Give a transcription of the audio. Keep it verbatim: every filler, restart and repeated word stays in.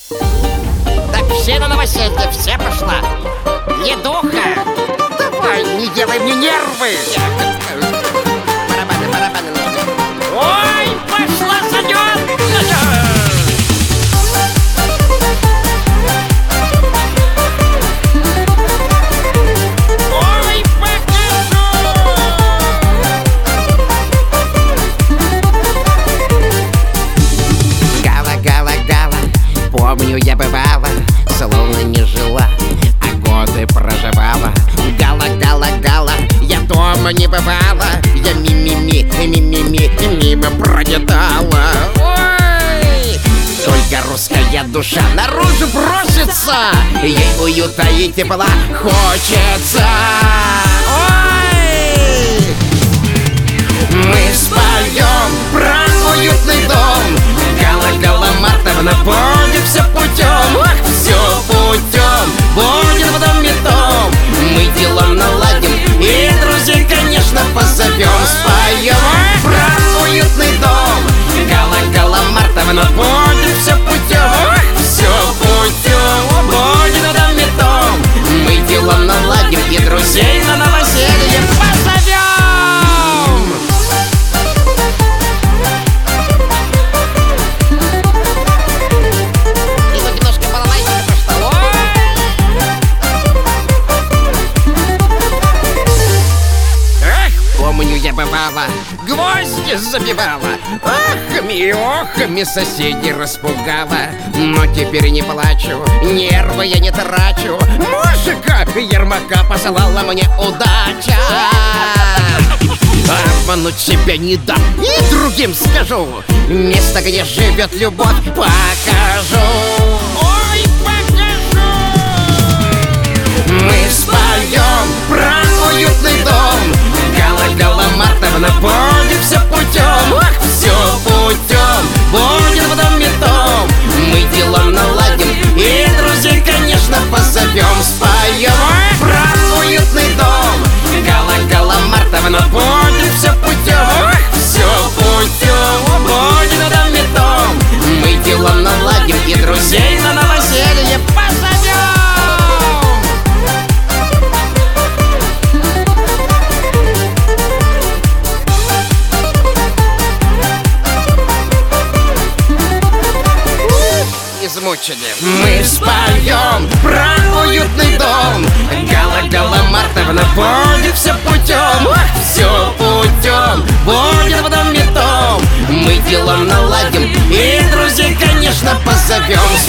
Так, все на новоселье, все пошла. Ледуха, давай, не делай мне нервы. Барабаны, барабаны нужны. Ой, пошла зайдет. Ой, покажу. Гала, гала, гала, помню, я бывала, словно не жила, а годы проживала. Гала, гала, гала, я дома не бывала, я ми-ми-ми, ми-ми-ми, мимо пролетала. Ой, только русская душа наружу бросится, ей уюта и тепла хочется. Ой, мы споем про уютный дом. Гала, Гала Мартовна, будем все путем, ах, все путем, будем в доме том. Мы дела наладим и друзей, конечно, позовем. Споем про уютный дом. Гала, Гала Мартовна, будем все путем, ах, все путем, будем в доме том. Мы дела наладим и друзей на новоселье позовем. Я бывала, гвозди забивала, ахами, охами соседей распугала. Но теперь не плачу, нервы я не трачу. Мужика Ермака посылала мне удача. Обмануть себя не дам и другим скажу. Место, где живет любовь, покажу. Ой, покажу. Мы споем про уютный дом. Гала, Гала Мартовна, будем все путем, ах, все путем, будем в доме том. Мы дела наладим и друзей, конечно, позовем. Споем про уютный дом. Гала, Гала Мартовна, будем все путем, ах, все путем, будем в доме том. Мы дела наладим и друзей на новоселье позовем. Мы споем про уютный дом. Гала, Гала Мартовна, будем все путем, ах, все путем, будем в доме том. Мы дела наладим и друзей, конечно, позовем.